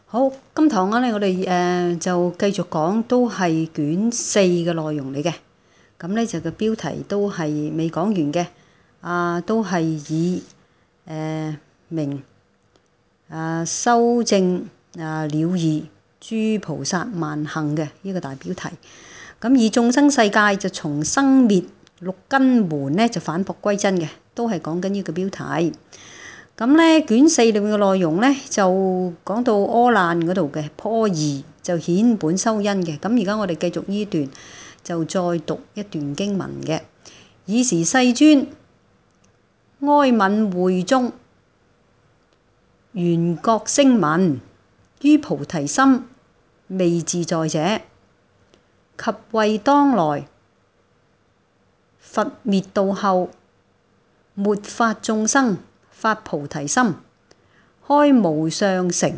好，今堂咧，我哋就繼續講，都係卷4嘅內容嚟嘅。咁咧就個標題都係未講完嘅，都係以明修正了義諸菩薩萬行嘅呢個大標題。咁而眾生世界就從生滅六根門咧就返璞歸真嘅，都係講緊呢個標題。咁咧卷4裏面嘅內容咧就講到阿難嗰度嘅破二就顯本修因嘅。咁而家我哋繼續呢段就再讀一段經文嘅。爾時世尊哀愍會中緣覺聲聞於菩提心未自在者，及謂當來佛滅度後，末發眾生發菩提心，開無上乘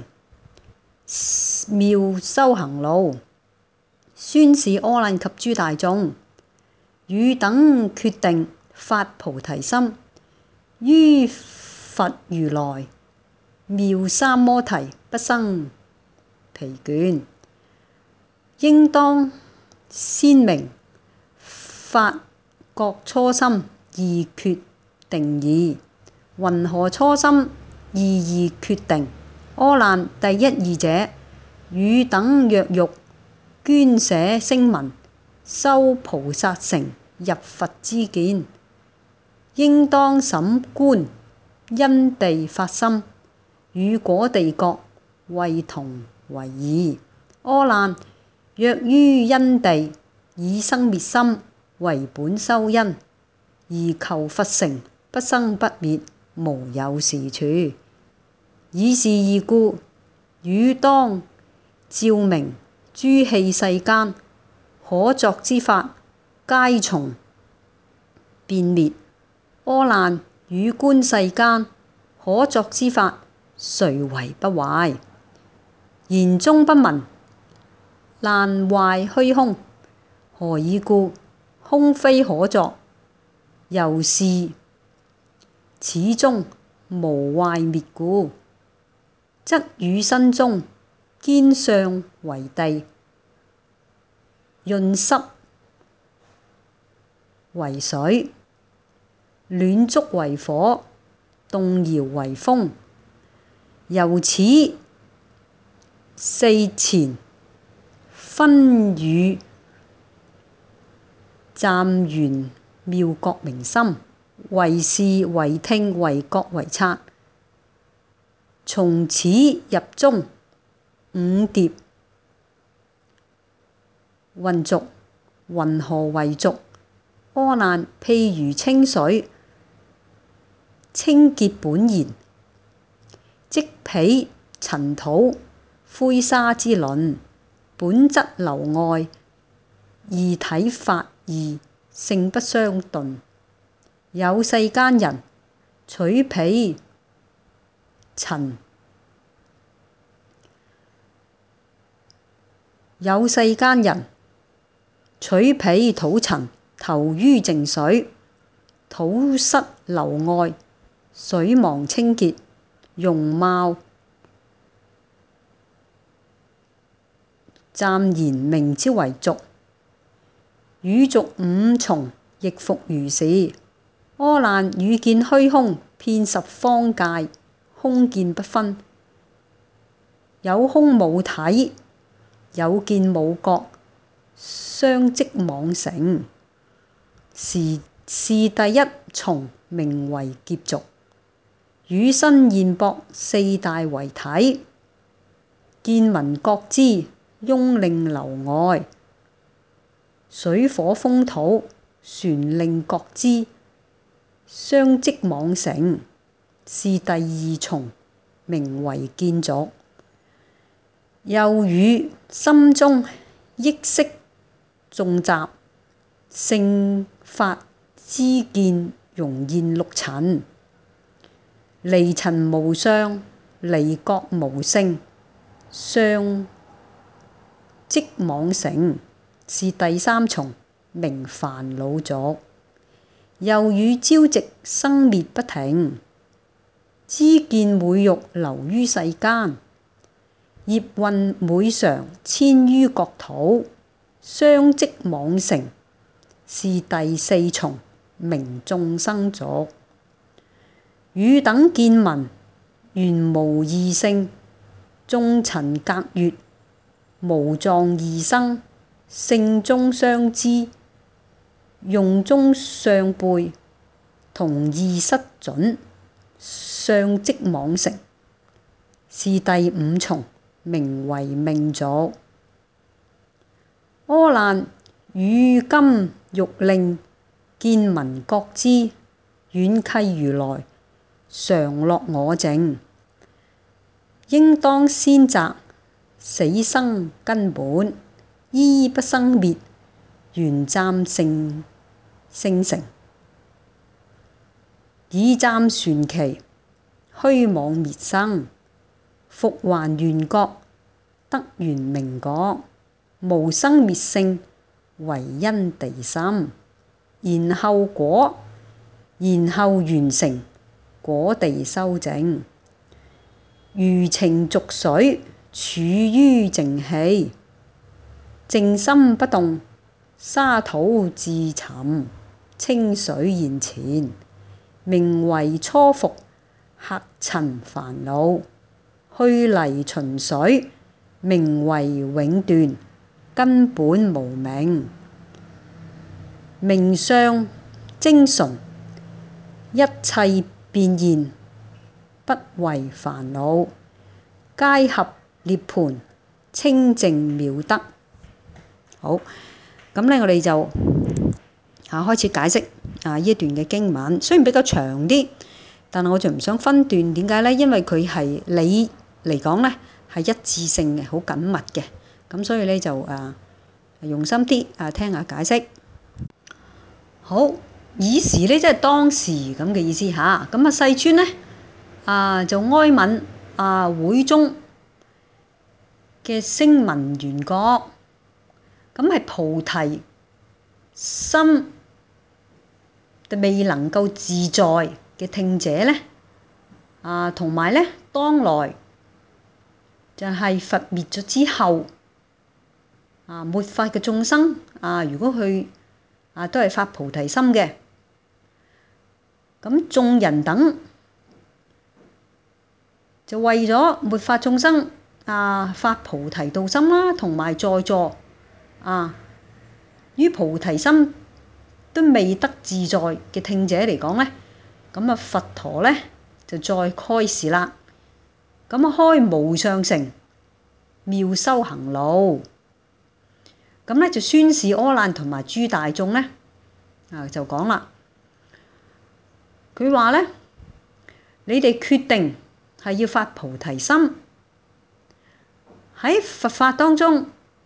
妙修行路，宣示阿難及諸大眾，汝等決定發菩提心，於佛如來妙三摩提不生疲倦。應當先明發覺初心而決定矣。云何初心而決定？阿難，第一義者，汝等若欲捐捨聲聞，修菩薩乘入佛之見，應當審觀因地發心，與果地覺謂同為異。阿難，若於因地以生滅心為本修因，而求佛乘不生不滅，無有是處。以是義故，汝當照明諸器世間可作之法，皆從變滅。阿難，汝觀世間可作之法，誰為不壞？言中不聞爛壞虛空，何以故？空非可作，由是始終無壞滅故。則汝身中堅相為地，潤濕為水，暖觸為火，動搖為風。由此四前分與湛圓妙覺明心，為視為聽為覺為察。從此入中五碟混濁。云何為濁？阿難，譬如清水清潔本然，即彼塵土灰沙之輪，本質流外，異體法異，性不相頓。有世間人取彼塵土塵投於淨水，土失流外，水芒清潔，容貌湛然，名之為濁。汝濁五重亦復如是。阿難，汝見虛空遍十方界，空見不分，有空無體，有見無覺，相即妄成。是第一重名為劫濁。汝身現縛四大為體，見聞覺知嗡令流外，水火風土旋令覺知，相即妄成。是第二重名為見濁。又汝心中憶識眾雜，聖法知見容現六塵，離塵無相，離覺無性，相即妄成。是第三重名煩惱濁。又汝朝夕生滅不停，知見每欲流於世間， 業運每常遷於國土，相即妄成，是第四重，名眾生族。汝等見聞，原無二性，眾塵隔越，無狀異生，性中相知，用中相背，同異失準，相即妄成，是第五重，名為命族。阿難，汝今欲令見聞覺知，遠契如來，常樂我淨，應當先擇死生根本，依不生滅，緣暫性成，以暫旋期，虛妄滅生，復還緣覺，得圓明覺，無生滅性，唯因地心，然後果，然後圓成，果地修淨，如澄濁水，處於淨氣，靜心不動，沙土自沉，清水現前，名為初伏，客塵煩惱，去泥循水，名為永斷，根本無明，名相精純，一切變現，不為煩惱，皆合涅槃，清淨妙德。好，咁呢我哋就開始解釋呢一段嘅經文，雖然比較長啲，但係我就唔想分段。點解呢？因為佢係理嚟講呢係一致性嘅，好緊密嘅。咁所以呢就用心啲聽下解釋。好，爾時呢即係當時咁嘅意思嚇。咁世尊呢就哀憫會中嘅聲聞緣覺，咁係菩提心未能夠自在嘅聽者呢，同埋呢當來就係佛滅咗之後末法嘅眾生如果佢都係發菩提心嘅，咁眾人等就為咗末法眾生發菩提道心啦，同埋在座於菩提心都未得自在嘅聽者嚟講呢，咁佛陀呢就再開示啦。咁開無上乘，妙修行路。咁呢就宣示阿難同埋諸大眾呢就講啦。佢話呢，你哋決定係要發菩提心，喺佛法當中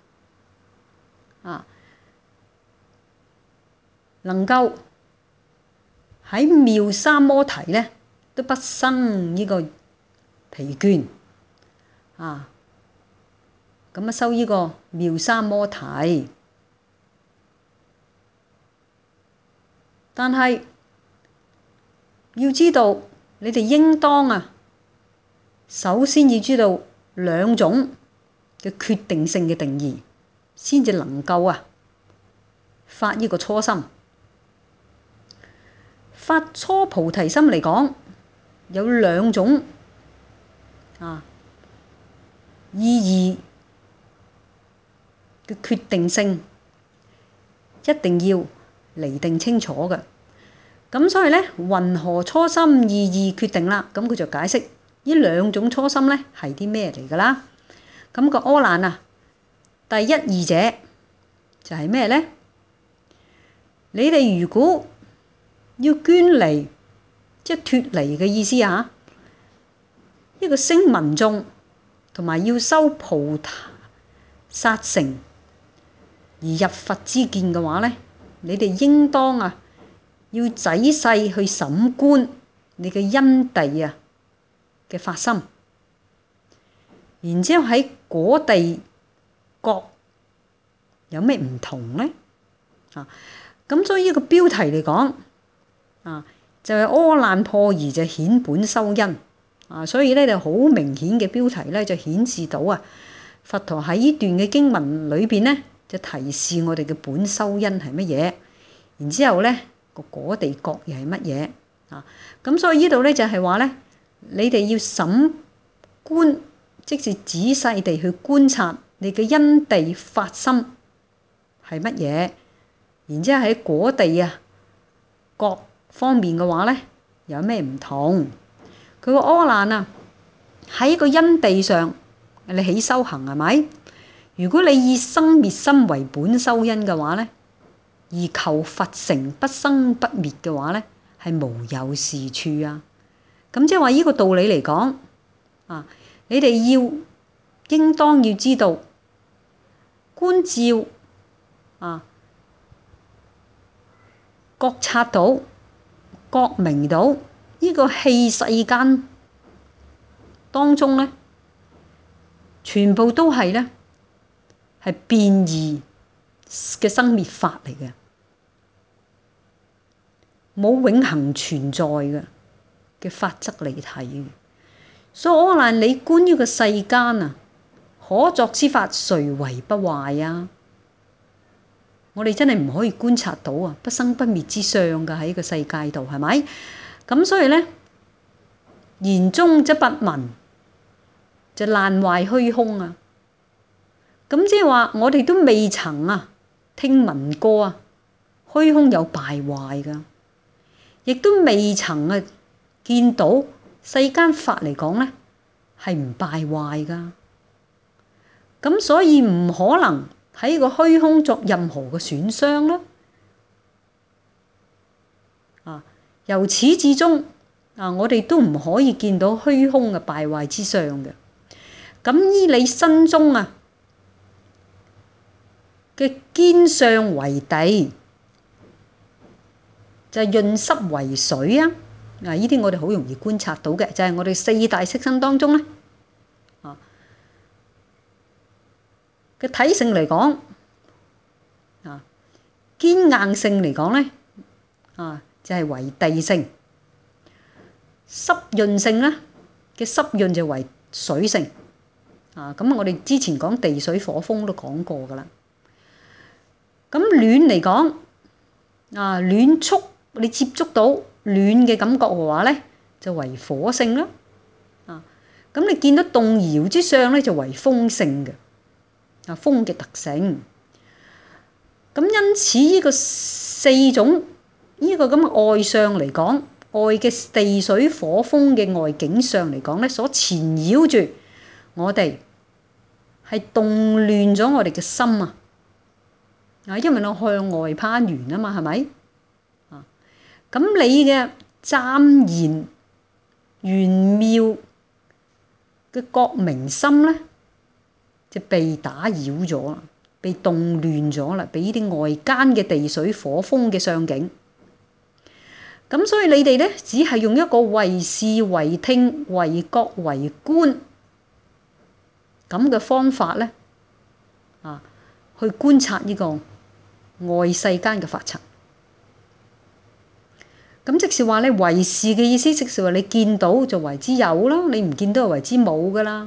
能夠喺妙三摩提呢都不生呢個疲倦咁修呢個妙三摩提。但係要知道，你哋應當首先要知道兩種嘅決定性嘅定義，先至能夠發呢個初心。發初菩提心嚟講，有兩種意義嘅決定性，一定要釐定清楚嘅。咁所以呢，云何初心意義決定啦？咁佢就解釋呢兩種初心呢係啲咩嚟㗎啦？咁個阿難第一義者就係咩呢？你哋如果要捐離，即係脫離嘅意思呢個聲聞眾同埋要修菩薩成而入佛之見嘅話呢，你哋應當要仔細去審觀你嘅因地嘅發心，然之後喺果地覺有咩唔同呢？咁所以呢個標題嚟講就係阿難破疑就顯本修因所以咧就好明顯嘅標題咧就顯示到佛陀喺呢段嘅經文裏邊咧就提示我哋嘅本修因係乜嘢，然之後咧個果地覺又係乜嘢咁所以呢度咧就係話咧，你哋要審觀，即是仔細地去觀察你嘅因地發心係乜嘢，然之後喺果地各方面嘅話咧有咩唔同？佢話阿難喺個因地上，你起修行係咪？如果你以生滅心為本修因嘅話咧，而求佛成不生不滅嘅話咧，係無有是處咁即係話呢個道理嚟講你哋應當要知道觀照覺察到覺明到呢個器世間當中咧，全部都係咧係變異嘅生滅法嚟嘅，冇永恆存在嘅法則嚟睇嘅。所以阿難，你觀呢個世間可作之法，誰為不壞我哋真係唔可以觀察到不生不滅之相㗎，喺呢個世界度，係咪？咁所以咧，言中則不聞，就爛壞虛空咁即係話我哋都未曾聽聞過虛空有敗壞㗎，亦都未曾見到世間法嚟講咧係唔敗壞㗎。咁所以唔可能喺個虛空作任何嘅損傷啦。由始至終我哋都唔可以見到虛空嘅敗壞之相嘅。咁依你身中嘅堅相為地，就係潤濕為水呢啲我哋好容易觀察到嘅，就係我哋四大色身當中咧嘅體性嚟講堅硬性嚟講咧就係為地性，濕潤性咧嘅濕潤就為水性咁我哋之前講地水火風都講過㗎啦。咁暖嚟講暖觸，你接觸到暖嘅感覺嘅話咧，就為火性啦。咁你見到動搖之相咧，就為風性嘅風嘅特性。咁因此呢個四種呢個咁嘅外相嚟講，外嘅地水火風嘅外境相嚟講咧，所纏繞住我哋係動亂咗我哋嘅心因為我向外攀緣嘛，係咪？咁你嘅湛然玄妙嘅覺明心咧，就被打擾咗啦，被動亂咗啦，俾呢啲外間嘅地水火風嘅相境。咁所以你哋咧，只係用一個為視為聽為覺為觀咁嘅方法咧去觀察呢個外世間嘅法塵。咁即是話咧，為視嘅意思，即是話你見到就為之有咯，你唔見到就為之冇噶啦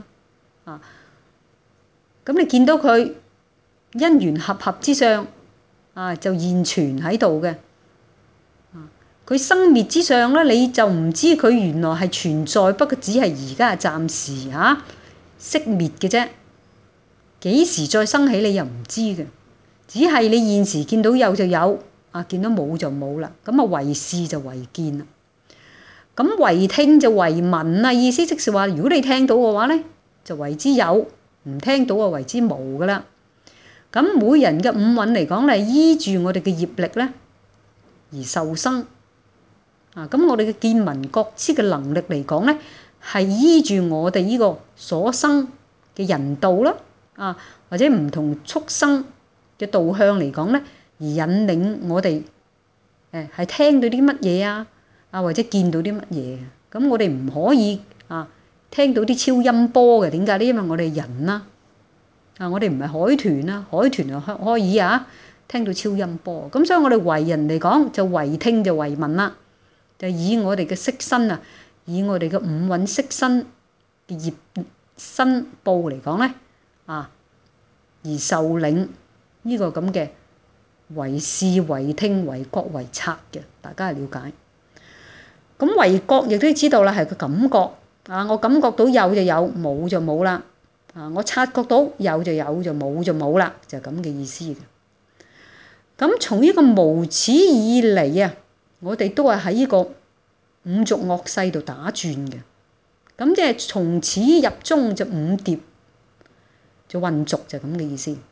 咁你見到佢因緣合合之相就現存喺度嘅佢生滅之相咧，你就唔知佢原來係存在，不過只係而家係暫時熄滅嘅啫。幾時再生起你又唔知嘅，只係你現時見到有就有見到冇就冇啦。咁為視就為見啦。咁為聽就為聞意思即是話，如果你聽到嘅話咧，就為之有；唔聽到為之無噶啦。咁每人嘅五蘊嚟講咧，依住我哋嘅業力咧而受生咁我哋嘅見聞覺知嘅能力嚟講咧，係依住我哋呢個所生嘅人道啦或者唔同畜生嘅導向嚟講咧，而引領我哋係聽到啲乜嘢或者見到啲乜嘢。咁我哋唔可以聽到啲超音波嘅，點解咧？因為我哋人我哋唔係海豚海豚就可以聽到超音波。咁所以我哋為人嚟講，就為聽就為聞啦，就以我哋嘅色身以我哋嘅五蘊色身嘅業身報嚟講咧，而受領呢個咁嘅為視、為聽、為覺、為察嘅，大家係了解。咁為覺亦都知道啦，係個感覺我感覺到有就有，冇就冇啦。我察覺到有就有，就冇就冇啦，就係咁嘅意思嘅。咁從呢個無始以嚟我哋都係喺呢個五濁惡世度打轉嘅。咁即係從始入終就五碟，就混濁，就咁嘅意思。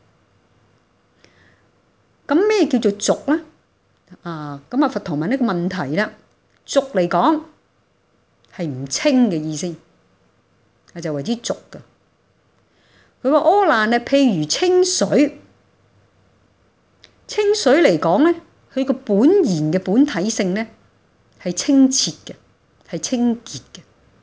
咁咩叫做濁咧？咁佛陀問呢個問題啦。濁嚟講係唔清嘅意思，就為之濁嘅。佢話阿難譬如清水，清水嚟講咧，佢個本然嘅本體性咧係清澈嘅，係清潔嘅。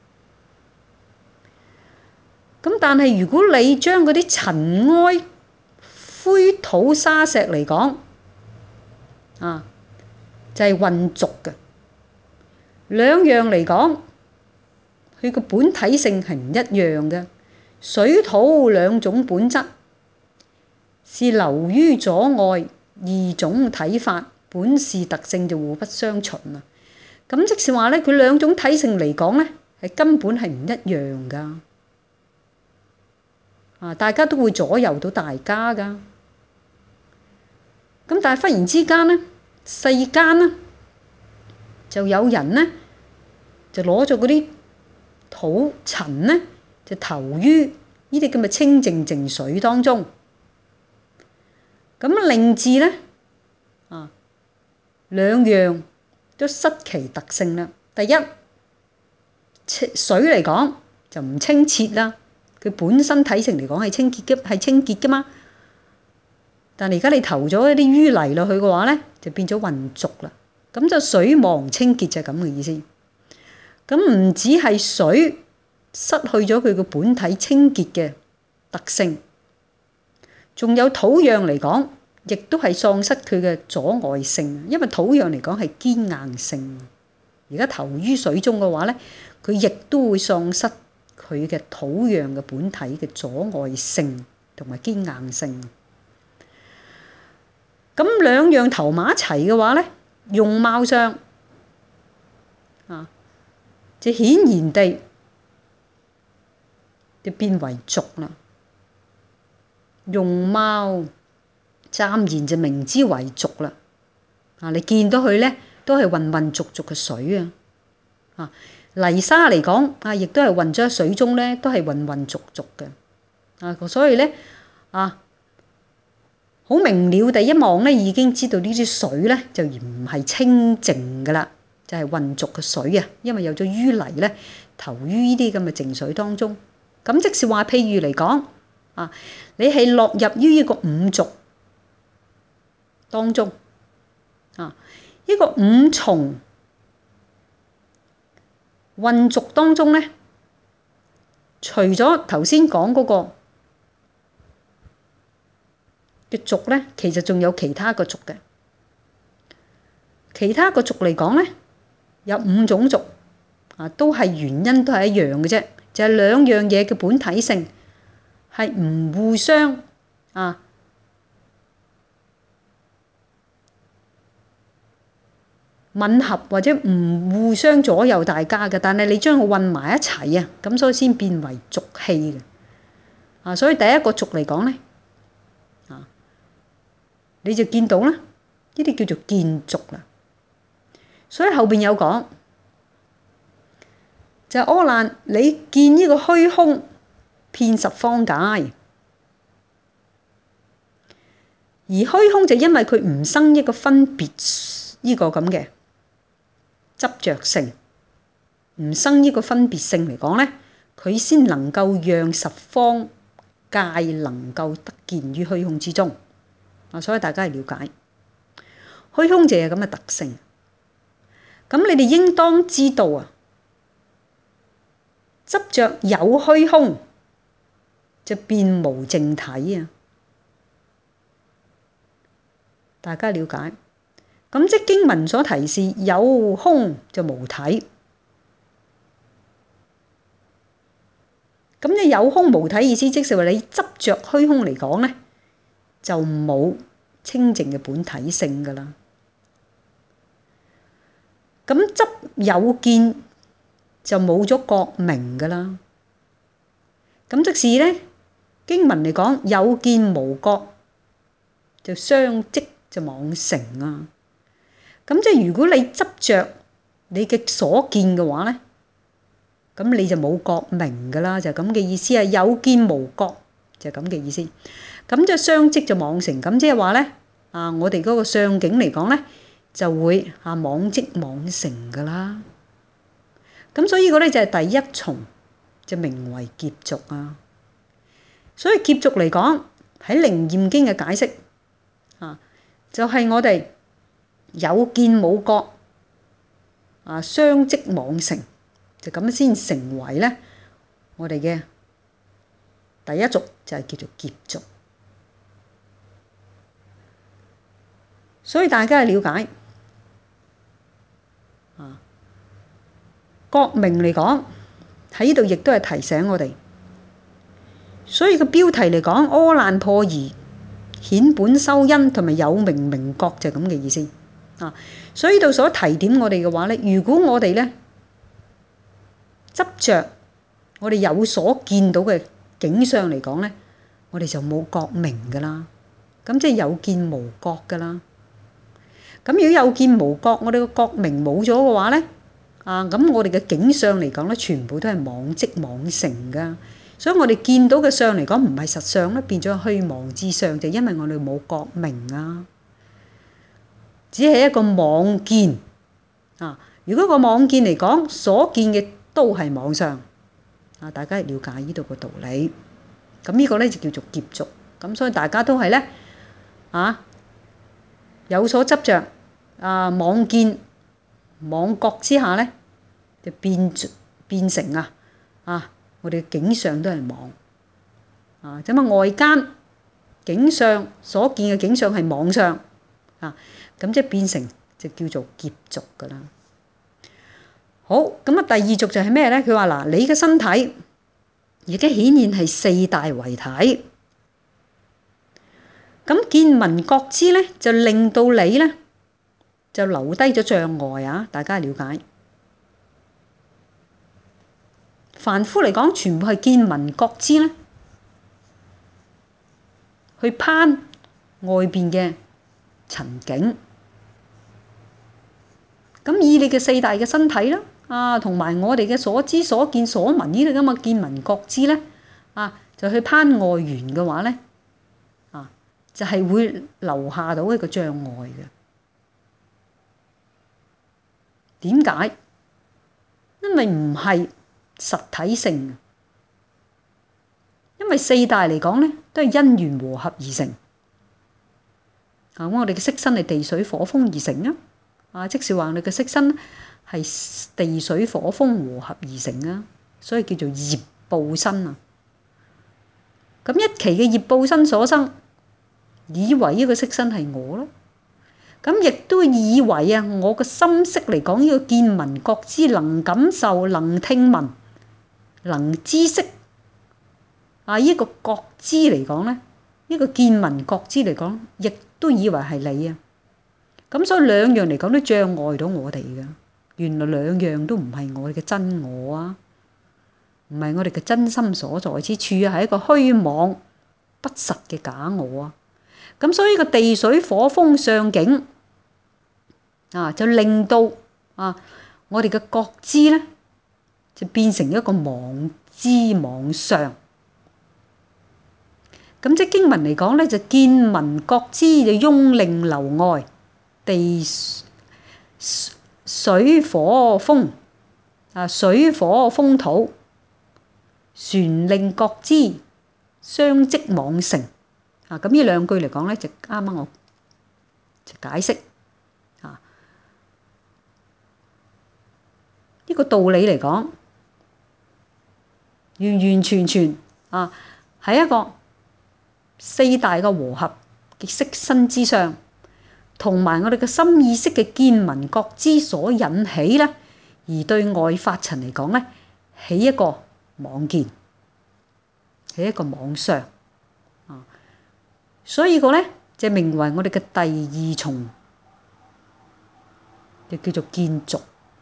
咁但係如果你將嗰啲塵埃、灰土沙石嚟講，就係混濁嘅。兩樣嚟講，佢個本體性係唔一樣嘅。水土兩種本質是流於左外二種體法，本是特性就互不相隨啊。咁即是話咧，佢兩種體性嚟講咧，係根本係唔一樣噶。大家都會左右到大家噶。咁但係忽然之間咧，世間咧就有人咧就攞咗嗰啲土塵咧，就投於呢啲咁嘅清淨淨水當中，咁令至咧兩樣都失其特性啦。第一，水嚟講就唔清澈啦。佢本身體性嚟講係清潔嘅嘛，但係而家你投咗一啲淤泥落去嘅話咧，就變咗混濁啦。咁就水忘清潔就係咁嘅意思。咁唔止係水失去咗佢個本體清潔嘅特性，仲有土壤嚟講，亦都係喪失佢嘅阻礙性。因為土壤嚟講係堅硬性，而家投於水中嘅話咧，佢亦都會喪失佢嘅土壤嘅本體嘅阻礙性同埋堅硬性。咁兩樣投埋一齊嘅話咧，容貌上就顯然地就變為濁啦。容貌暫然就名之為濁啦。你見到佢咧都係混混濁濁嘅水啊。泥沙嚟講亦都係混咗喺水中咧，都係混混濁濁嘅。所以咧好明了地一望咧，已經知道呢啲水咧就唔係清淨噶啦，就係混濁嘅水啊。因為有咗淤泥咧投於呢啲咁嘅淨水當中，咁即是話，譬如嚟講你係落入於呢個五濁當中呢個五重混濁當中咧，除咗頭先講嗰個嘅濁咧，其實仲有其他個濁嘅。其他個濁嚟講咧，有五種濁都係原因都係一樣嘅啫，就係兩樣嘢嘅本體性係唔互相吻合或者唔互相左右大家嘅，但係你將佢混埋一齊咁所以先變為濁氣嘅。所以第一個濁嚟講咧，你就見到啦，呢啲叫做見濁啦。所以後邊有講，就係阿難，你見呢個虛空遍十方界，而虛空就因為佢唔生一個分別呢個咁嘅執着性，唔生呢個分別性嚟講咧，佢先能夠讓十方界能夠得見於虛空之中。所以大家係了解虛空就係咁嘅特性。咁你哋應當知道執着有虛空就變無淨體大家了解。咁即經文所提示有空就無體， 咁你有空無體意思，即是話你執着虛空嚟講咧，就冇清淨嘅本體性噶啦。咁執有見就冇咗覺明噶啦。咁即是咧，經文嚟講，有見無覺就相即就妄成啊。咁即係如果你執着你嘅所見嘅話咧，咁你就冇覺明噶啦，就係咁嘅意思啊。有見無覺就係咁嘅意思。咁即係相即就妄成，咁即係話咧，我哋嗰個相境嚟講咧，就會妄即妄成噶啦。咁所以呢個咧就係第一重，就名為劫濁啊。所以劫濁嚟講喺《楞嚴經》嘅解釋就係我哋有見冇覺相即妄成，就咁先成為咧我哋嘅第一濁，就係叫做劫濁。所以大家去了解覺明嚟講喺呢度，亦都係提醒我哋。所以個標題嚟講，阿難破疑顯本修因同埋有明明覺就係咁嘅意思所以呢度所提點我哋嘅話咧，如果我哋咧執着我哋有所見到嘅景象嚟講咧，我哋就冇覺明噶啦。咁即係有見無覺噶啦。咁如果有見無覺，我哋個覺明冇咗嘅話咧，咁我哋嘅景象嚟講咧，全部都係妄即妄成噶。所以我哋見到嘅相嚟講，唔係實相咧，變咗虛妄之相，就因為我哋冇覺明啊，只係一個妄見如果個妄見嚟講，所見嘅都係妄相大家了解呢度個道理。咁呢個咧就叫做劫濁。咁所以大家都係咧有所執着妄見妄覺之下咧，就變成我哋嘅景象都係妄咁外間景象所見嘅景象係妄相咁即係變成就叫做劫濁噶啦。好，咁第二濁就係咩咧？佢話嗱，你嘅身體而家顯現係四大為體，咁見聞覺知咧，就令到你咧就留低咗障礙大家了解。凡夫嚟講，全部係見聞覺知咧，去攀外邊嘅塵境。咁以你嘅四大嘅身體啦，同埋我哋嘅所知所見所聞呢啲咁嘅見聞覺知咧，就去攀外緣嘅話咧，就係會留下到一個障礙嘅。點解？因為唔係實體性，因為四大嚟講咧，都係因緣和合而成。咁我哋嘅色身係地水火風而成即是話你嘅色身係地水火風和合而成所以叫做業報身咁一期嘅業報身所生，以為呢個色身係我咯。咁亦都以為我個心識嚟講，呢個見聞覺知能感受、能聽聞、能知識呢個覺知嚟講咧，呢個見聞覺知嚟講，亦都以為係你咁所以兩樣嚟講都障礙到我哋嘅。原來兩樣都唔係我哋嘅真我唔係我哋嘅真心所在之處係一個虛妄不實嘅假我咁所以呢個地水火風相境就令到我哋嘅覺知咧就變成一個妄知妄相。咁即係經文嚟講咧，就見聞覺知就擁令流外，地水火風水火風土旋令覺知相即妄成咁呢兩句嚟講咧，就啱啱我就解釋呢個道理嚟講，完完全全係一個四大嘅和合嘅色身之上，同埋我哋嘅心意識嘅見聞覺知所引起咧，而對外法塵嚟講咧，起一個妄見。 係一個妄想啊。所以個咧就名為我哋嘅第二重，就叫做見俗。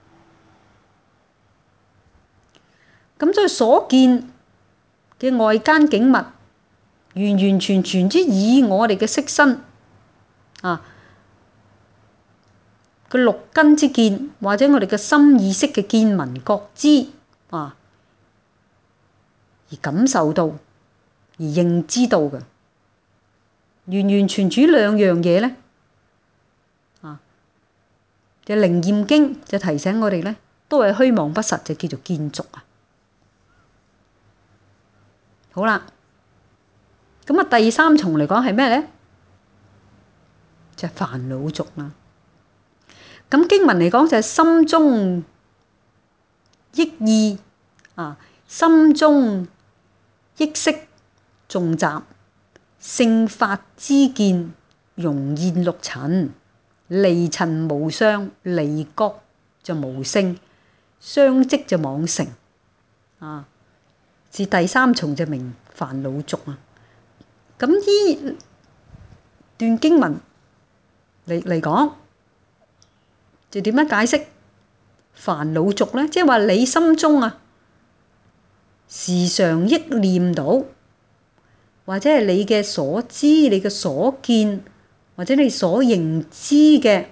咁所以所見嘅外間景物，完完全全之以我哋嘅色身啊個六根之見，或者我哋嘅心意識嘅見聞覺知啊，而感受到，而認知到嘅，完完全全兩樣嘢咧啊！嘅《楞嚴經》就提醒我哋咧，都係虛妄不實，就叫做見俗啊。好啦，咁啊第三重嚟講係咩咧？就係煩惱俗啦。咁經文嚟講就係心中憶意啊，心中憶識眾雜，勝法知見，容現六塵，離塵無相，離覺就無性，相即就妄成啊。至第三重就名煩惱俗啊。咁依段經文嚟講，就點樣解釋煩惱俗咧？即係話你心中啊，時常憶念到，或者係你嘅所知、你嘅所見，或者你所認知嘅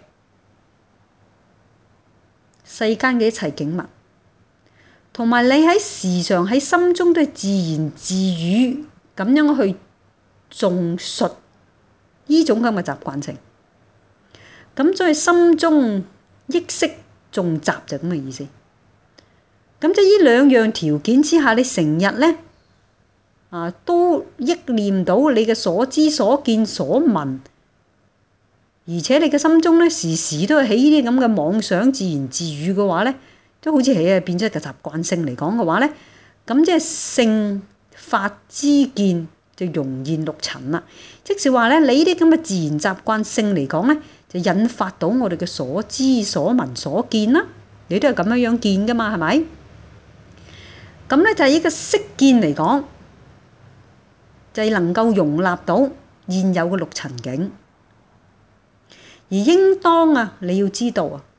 世間嘅一切景物，同埋你喺時常喺心中都係自言自語咁樣去誦述呢種咁嘅習慣性。咁所以心中憶識眾雜就咁嘅意思。咁即係呢兩樣條件之下，你成日咧都憶念到你嘅所知所見所聞，而且你嘅心中咧時時都係起呢啲咁嘅妄想自言自語嘅話咧，都好似係變咗一個習慣性嚟講嘅話咧，咁即係勝法知見就容現六塵啦。即是話咧，你呢啲咁嘅自然習慣性嚟講咧，就引發到我哋嘅所知所聞所見啦。你都係咁樣見噶嘛，係咪？咁咧就係呢個識見嚟講，就係能夠容納到現有嘅六塵境。而應當啊，你要知道啊，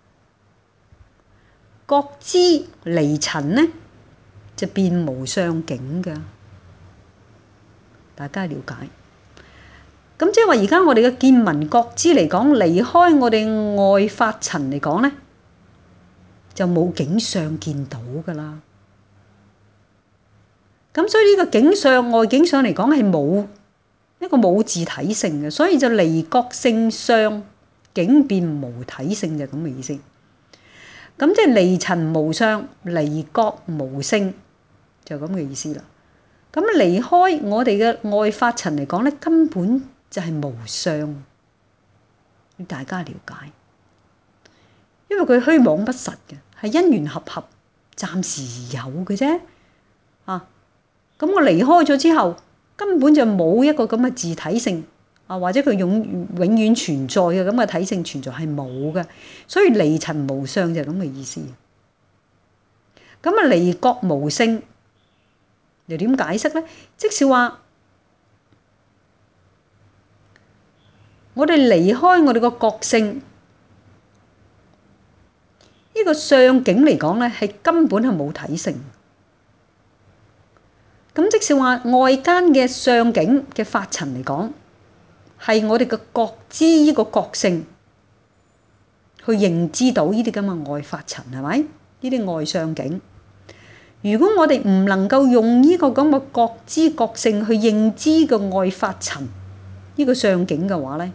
覺知離塵咧就變無相境㗎。大家了解。咁即係話而家我哋嘅見聞覺知嚟講，離開我哋外法塵嚟講咧，就冇境相見到㗎啦。咁所以呢個境相外境相嚟講係冇一個冇自體性嘅，所以就離覺性相境變無體性，就咁嘅意思。咁即係離塵無相，離覺無性，就咁嘅意思啦。咁離開我哋嘅外法塵嚟講咧，根本就係無相，要大家了解。因為佢虛妄不實嘅，係因緣合合，暫時有嘅啫。咁我離開咗之後，根本就冇一個咁嘅自體性或者佢永遠存在嘅咁嘅體性存在係冇嘅，所以離塵無相就係咁嘅意思。咁啊離覺無性又點解釋咧？即是話我哋離開我哋個覺性，呢個相境嚟講咧，係根本係冇體性。咁即是話外間嘅相境嘅法塵嚟講，係我哋嘅覺知呢個覺性去認知到呢啲咁嘅外法塵，係咪？呢啲外相境。如果我哋唔能夠用呢個咁嘅覺知覺性去認知個外法塵呢個相境嘅話咧，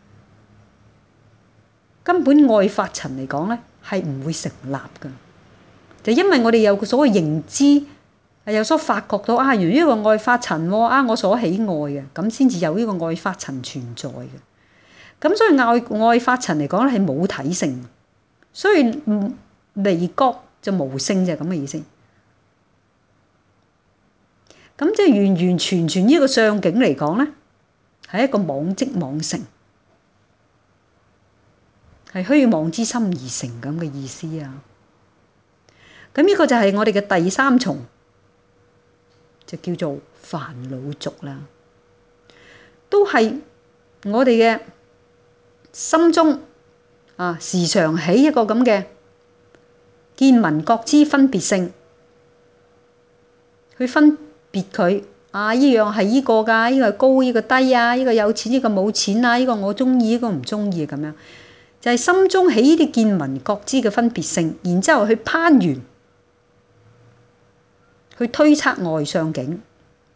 根本外法塵嚟講咧係唔會成立㗎。就因為我哋有個所謂認知。有所發覺到原來呢個外法塵我所喜愛嘅，咁先至有呢個外法塵存在嘅。咁所以外法塵嚟講咧係冇體性，所以離覺就無性，就係咁嘅意思。咁即係完完全全呢個相境嚟講咧，係一個妄即妄成，係虛妄之心而成咁嘅意思啊。咁呢個就係我哋嘅第三重。 就叫做煩惱族啦。都係我哋嘅心中時常起一個咁嘅見聞覺知分別性，去分別佢依樣係依個㗎，依個係高，依個低啊，依個有錢，依個冇錢啊，依個我中意，依個唔中意咁樣，就係心中起呢啲見聞覺知嘅分別性，然之後去攀緣，去推測外相境，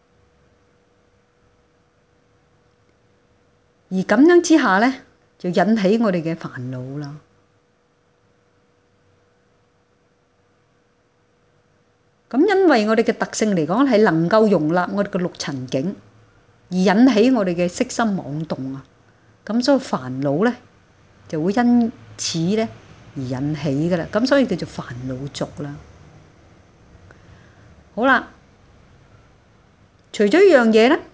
而咁樣之下咧，就引起我哋嘅煩惱啦。咁因為我哋嘅特性嚟講係能夠容納我哋嘅六塵境，而引起我哋嘅色心妄動啊，咁所以煩惱咧就會因此咧而引起㗎啦，咁所以叫做煩惱族啦。好啦，除咗呢樣嘢咧，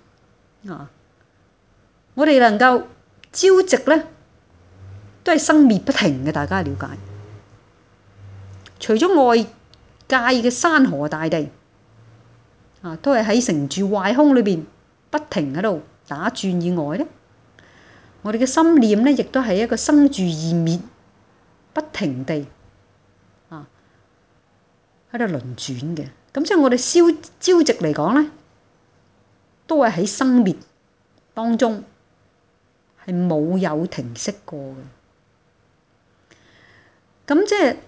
我哋能夠朝夕咧都係生滅不停嘅，大家了解。除咗外界嘅山河大地都係喺成住壞空裏邊不停喺度打轉以外咧，我哋嘅心念咧亦都係一個生住異滅不停地喺度輪轉嘅。咁即係我哋朝夕嚟講咧，都係喺生滅當中係冇有停息過嘅。咁即係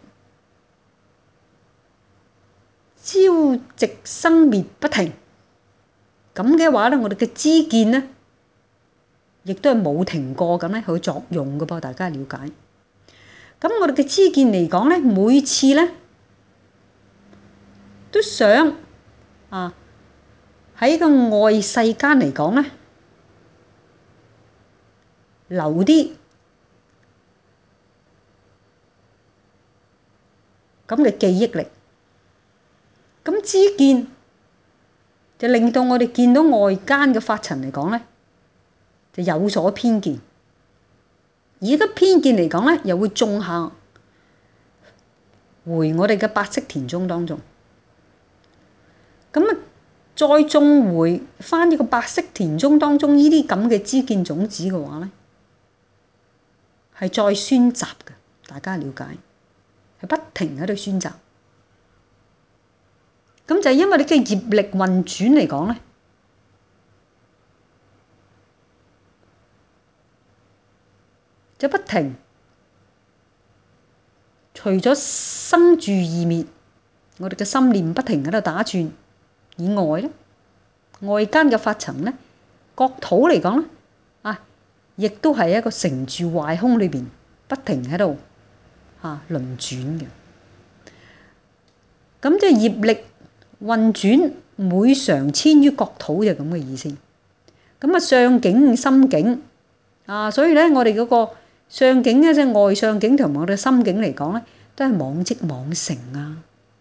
朝夕生滅不停，咁嘅話咧，我哋嘅知見咧，亦都係冇停過咁咧去作用嘅噃，大家了解。咁我哋嘅知見嚟講咧，每次咧都想喺個外世間嚟講咧，留啲咁嘅記憶力。咁知見就令到我哋見到外間嘅法塵嚟講咧，就有所偏見。而家偏見嚟講咧，又會種下回我哋嘅白色田中當中。咁再種回翻呢個白色田中當中呢啲咁嘅知見種子嘅話咧，係再宣習嘅，大家了解，係不停喺度宣習。咁就係因為你嘅業力運轉嚟講咧，就不停，除咗生住異滅，我哋嘅心念不停喺度打轉以外咧，外間嘅法塵咧，國土嚟講咧，亦都係一個成住壞空裏邊不停喺度輪轉嘅。咁即係業力運轉每常遷於國土，就咁嘅意思。咁相境心境所以咧，我哋嗰個相境咧，即係外相境同埋我哋心境嚟講咧，都係妄即妄成啊。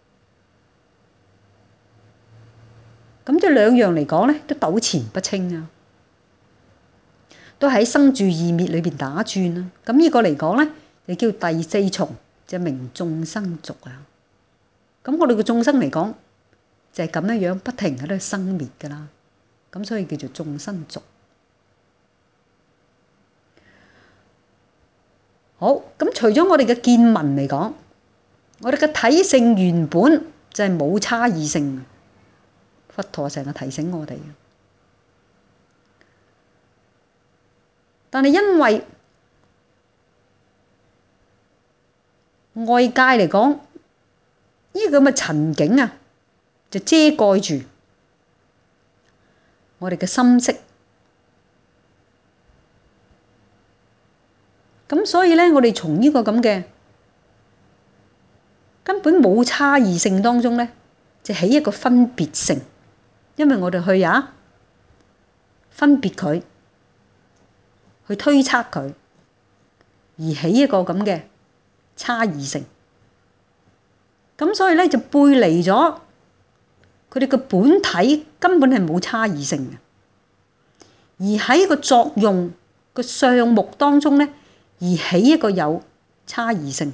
咁即係兩樣嚟講咧，都糾纏不清啊，都喺生住異滅裏邊打轉啊。咁呢個嚟講咧，就叫第四重，就名眾生族啊。咁我哋嘅眾生嚟講，就係咁樣樣不停喺度生滅噶啦。咁所以叫做眾生族。好，咁除咗我哋嘅見聞嚟講，我哋嘅體性原本就係冇差異性。佛陀成日提醒我哋，但係因為外界嚟講，呢個咁嘅塵境就遮蓋住我哋嘅心識。咁所以咧，我哋從呢個咁嘅根本冇差異性當中咧，就起一個分別性，因為我哋去分別佢，去推測佢，而起一個咁嘅差異性。咁所以咧就背離咗佢哋嘅本體根本係冇差異性嘅，而喺個作用個相目當中咧，而起一個有差異性。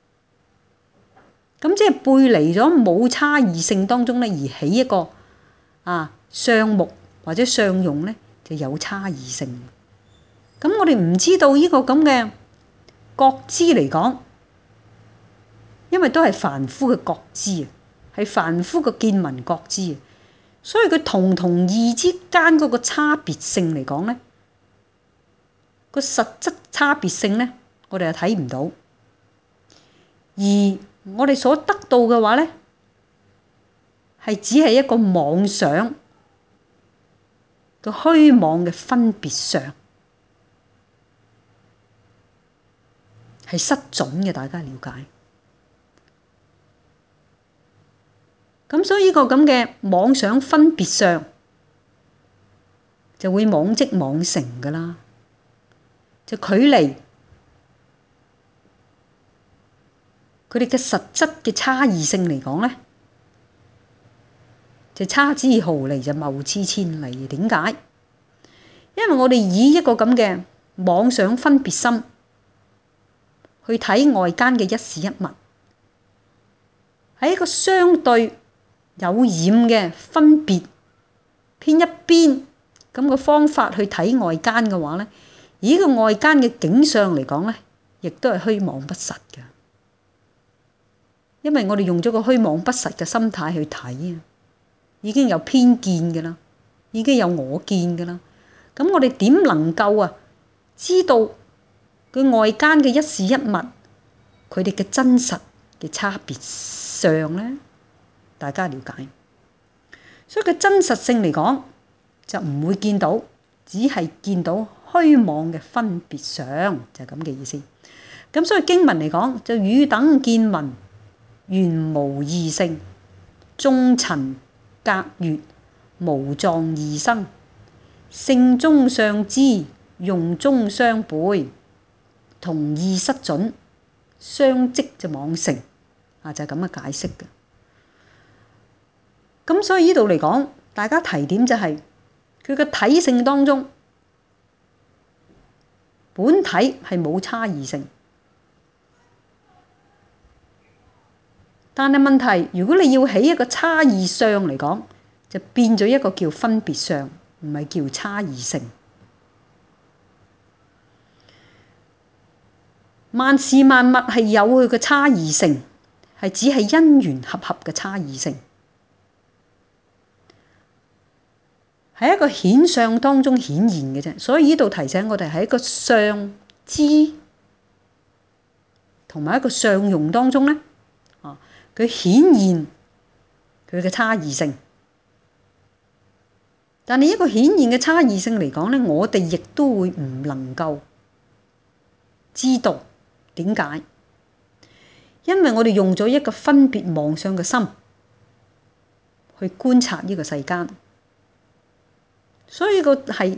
咁即係背離咗冇差異性當中咧，而起一個相目或者相用咧就有差異性。咁我哋唔知道呢個咁嘅覺知嚟講，因為都係凡夫嘅覺知啊，係凡夫嘅見聞覺知啊，所以佢同異之間嗰個差別性嚟講咧，個實質差別性咧，我哋係睇唔到。而我哋所得到嘅話咧，係只係一個妄想個虛妄嘅分別相，係失準嘅，大家了解。咁所以呢個咁嘅妄想分別相就會妄即妄成㗎啦，就距離佢哋嘅實質嘅差異性嚟講咧，就差之毫釐就謬之千里。點解？因為我哋以一個咁嘅妄想分別心去睇外間嘅一事一物，喺一個相對有染嘅分別偏一邊咁嘅方法去睇外間嘅話咧，而呢個外間嘅景象嚟講咧，亦都係虛妄不實嘅。因為我哋用咗個虛妄不實嘅心態去睇啊，已經有偏見嘅啦，已經有我見嘅啦。咁我哋點能夠知道佢外間嘅一事一物佢哋嘅真實嘅差別相咧？大家了解。所以佢真實性嚟講就唔會見到，只係見到虛妄嘅分別相，就係咁嘅意思。咁所以經文嚟講就汝等見聞原無異性，眾塵隔越，無狀異生，性中相知，用中相背，同異失準，相即就妄成。就係咁嘅解釋嘅。咁所以呢度嚟講，大家提點就係佢嘅體性當中，本體係冇差異性。但係問題，如果你要起一個差異相嚟講，就變咗一個叫分別相，唔係叫差異性。萬事萬物係有佢嘅差異性，係只係因緣合合嘅差異性，喺一個顯相當中顯現嘅啫。所以呢度提醒我哋喺一個相知同埋一個相用當中咧，佢顯現佢嘅差異性。但係一個顯現嘅差異性嚟講咧，我哋亦都會唔能夠知道點解，因為我哋用咗一個分別妄想嘅心去觀察呢個世間，所以個係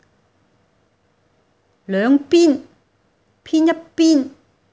兩邊偏一邊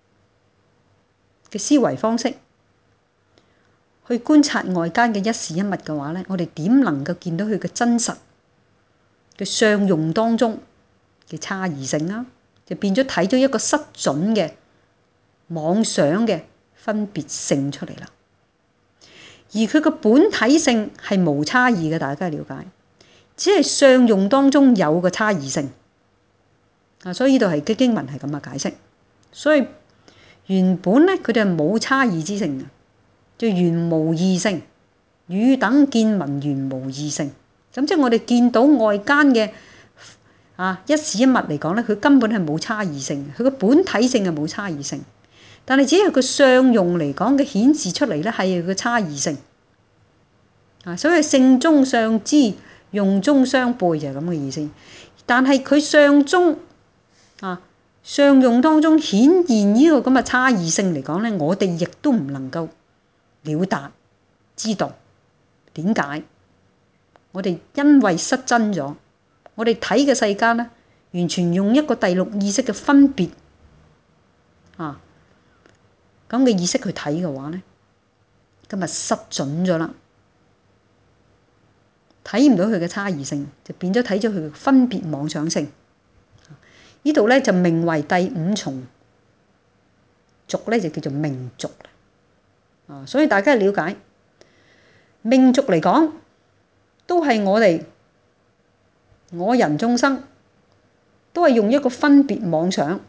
嘅思維方式去觀察外間嘅一事一物嘅話咧，我哋點能夠見到佢嘅真實嘅相用當中嘅差異性啊？就變咗睇咗一個失準嘅妄想嘅分別性出嚟啦。而佢個本體性係無差異嘅，大家了解，只係相用當中有個差異性。所以呢度係經文係咁嘅解釋。所以原本咧，佢哋係冇差異之性嘅，就原無異性。汝等見聞原無異性。咁即係我哋見到外間嘅一事一物嚟講咧，佢根本係冇差異性，佢個本體性係冇差異性，但係只係佢相用嚟講嘅顯示出嚟咧係佢嘅差異性。所以性中相知，用中相背就係咁嘅意思。但係佢相中相用當中顯現呢個咁嘅差異性嚟講咧，我哋亦都唔能夠了達知道點解。我哋因為失真咗，我哋睇嘅世間咧，完全用一個第六意識嘅分別咁嘅意識去睇嘅話咧，今日失準咗啦，睇唔到佢嘅差異性，就變咗睇咗佢嘅分別妄想性。呢度咧就名為第五重續咧，就叫做命續。所以大家了解命續嚟講， 都係我人眾生都係用一個分別妄想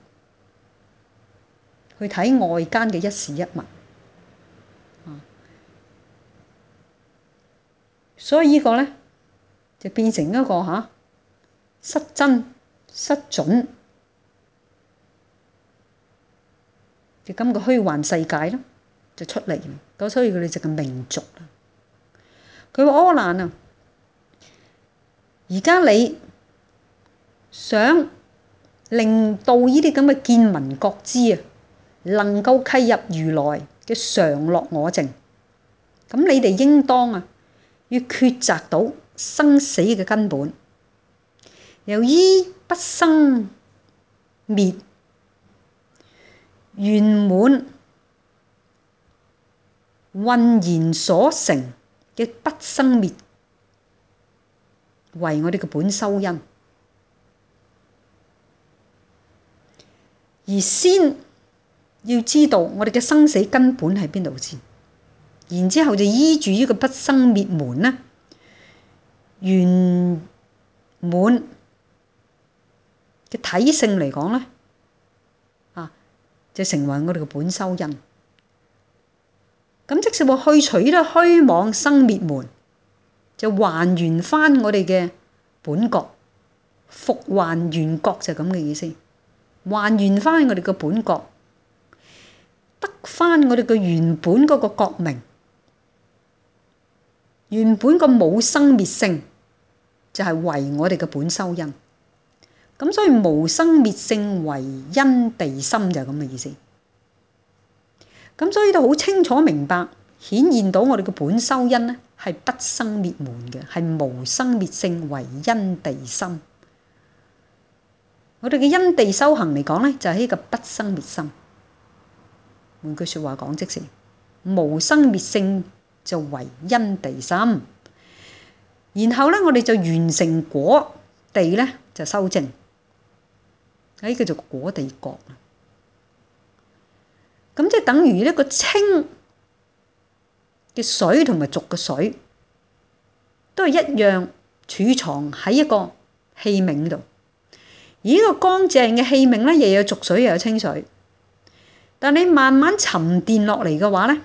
去睇外間嘅一事一物，所以呢個呢，就變成一個失真失準嘅咁嘅虛幻世界咯，就出嚟。咁所以佢哋就叫命續啦。佢話柯蘭啊，而家你想令到呢啲咁嘅見聞覺知啊，能夠契入如來嘅常樂我淨，咁你哋應當啊要抉擇到生死嘅根本，由依不生滅圓滿渾然所成嘅不生滅為我哋嘅本修因，而先要知道我哋嘅生死根本喺邊度先，然之後就依住呢個不生滅門呢，圓滿嘅體性嚟講呢，就成為我哋嘅本修因。咁即是話去除呢個虛妄生滅門，就還原翻我哋嘅本覺，復還原覺就係咁嘅意思。還原翻我哋嘅本覺，得翻我哋嘅原本嗰個覺明，原本個冇生滅性就係為我哋嘅本修因。咁所以無生滅性為因地心就係咁嘅意思。咁所以都好清楚明白，顯現到我哋嘅本修因呢係不生滅門嘅，係無生滅性為因地心。我哋嘅因地修行嚟講呢，就係呢個不生滅心。換句説話講，即是無生滅性就為因地心。然後呢，我哋就完成果地呢，就修正，呢叫做果地覺。咁即係等於一個清嘅水同埋濁嘅水，都係一樣儲藏喺一個器皿度。而呢個乾淨嘅器皿咧，又有濁水又有清水。但你慢慢沉澱落嚟嘅話咧，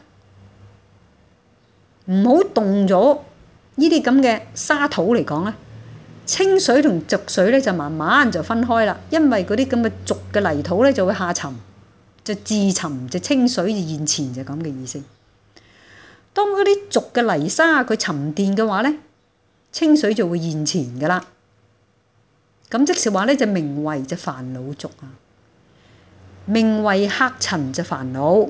唔好動咗呢啲咁嘅沙土嚟講咧，清水同濁水咧就慢慢就分開啦。因為嗰啲咁嘅濁嘅泥土咧就會下沉，就自沉，就清水就現前，就咁嘅意思。當嗰啲濁嘅泥沙佢沉澱嘅話咧，清水就會現前噶啦。咁即是話咧，就名為就煩惱濁啊，名為客塵就煩惱。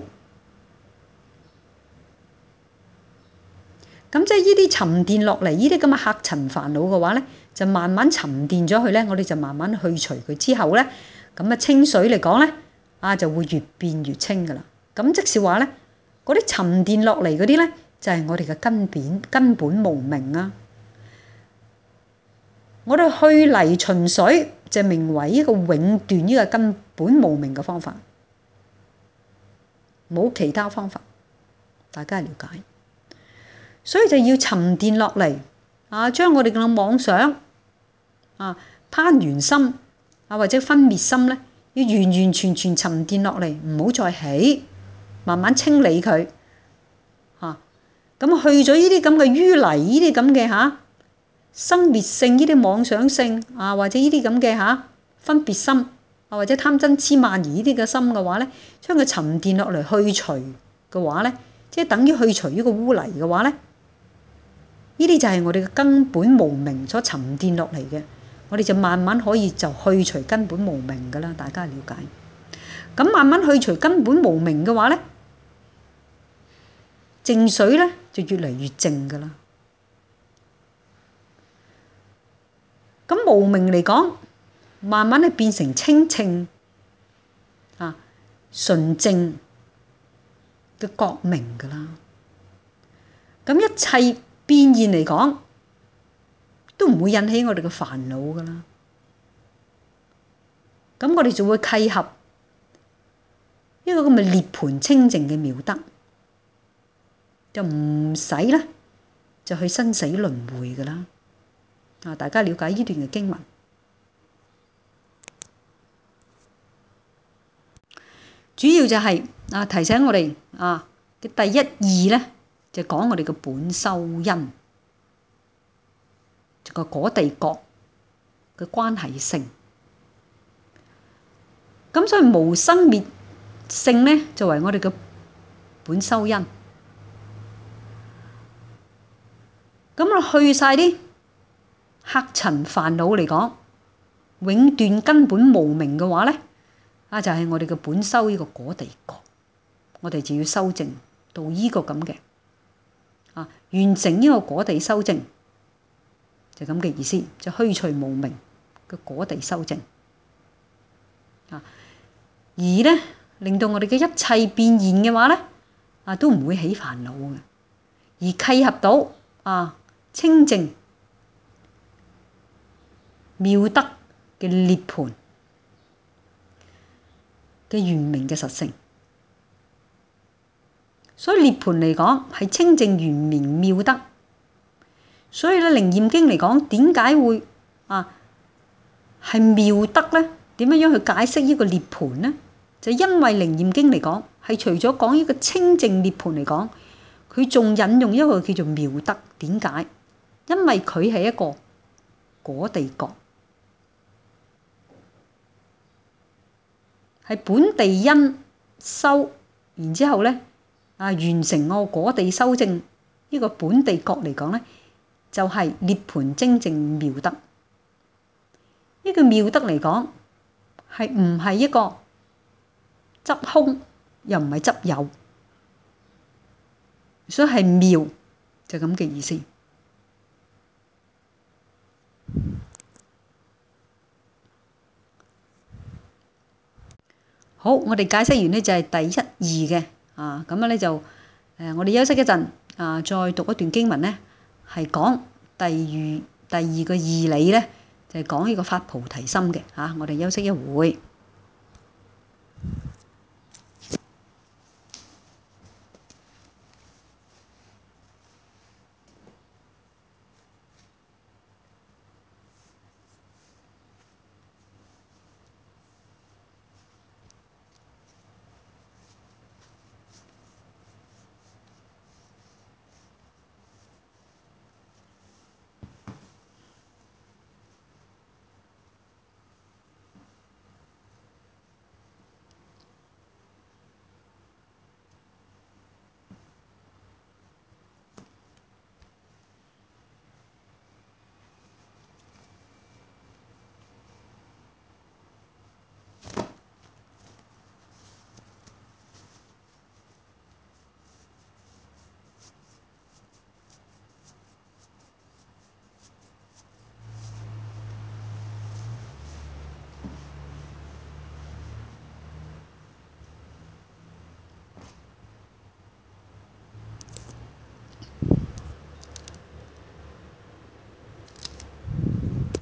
咁即係呢啲沉澱落嚟，呢啲咁嘅客塵煩惱嘅話咧，就慢慢沉澱咗去咧，我哋就慢慢去除佢之後咧，咁啊清水嚟講咧，就會越變越清噶啦。咁即是話咧，嗰啲沉澱落嚟嗰啲咧，就係我哋嘅根本無明啊。我哋去泥循水就名為一個永斷呢個根本無明嘅方法，冇其他方法，大家了解。所以就要沉澱落嚟將我哋嘅妄想攀緣心或者分滅心咧，要完完全全沉澱落嚟，唔好再起，慢慢清理佢咁去咗呢啲咁嘅淤泥，呢啲咁嘅生滅性呢啲妄想性或者呢啲咁嘅分別心或者貪嗔痴慢疑呢啲嘅心嘅話咧，將佢沉澱落嚟去除嘅話咧，即係等於去除呢個污泥嘅話咧，呢啲就係我哋嘅根本無明所沉澱落嚟嘅，我哋就慢慢可以就去除根本無明噶啦，大家了解。咁慢慢去除根本無明嘅話咧，淨水咧就越嚟越淨噶啦。咁無明嚟講，慢慢咧變成清淨純淨嘅覺明噶啦。咁一切變現嚟講，都唔會引起我哋嘅煩惱噶啦。咁我哋就會契合一個咁嘅涅槃清淨嘅妙德，就唔使咧就去生死輪迴噶啦。 大家了解呢段嘅經文。主要就係提醒我哋嘅第一義咧，就講我哋嘅本修因，個果地覺嘅關係性。咁所以無生滅性咧，就為我哋嘅本修因。咁去晒啲黑塵煩惱嚟講，永斷根本無明嘅話咧，就係我哋嘅本修呢個果地覺，我哋就要修正到呢個咁嘅完成呢個果地修正，就咁嘅意思，就去除無明嘅果地修正而咧令到我哋嘅一切變現嘅話咧都唔會起煩惱嘅，而契合到清淨妙德嘅涅槃嘅圓明嘅實性。所以涅槃嚟講係清淨圓明妙德，所以咧《楞嚴經》嚟講點解會係妙德咧？點樣去解釋呢個涅槃咧？就因為《楞嚴經》嚟講係除咗講呢個清淨涅槃嚟講，佢仲引用一個叫做妙德。點解？因為佢係一個果地覺，係本地因修，然之後咧完成我果地修正呢個本地覺嚟講咧，就係涅槃清淨妙德。呢個妙德嚟講係唔係一個執空，又唔係執有，所以係妙，就咁嘅意思。好，我哋解釋完呢就係第一義嘅咁樣咧就我哋休息一陣再讀一段經文咧，係講第二個義理咧，就係講呢個發菩提心嘅我哋休息一會。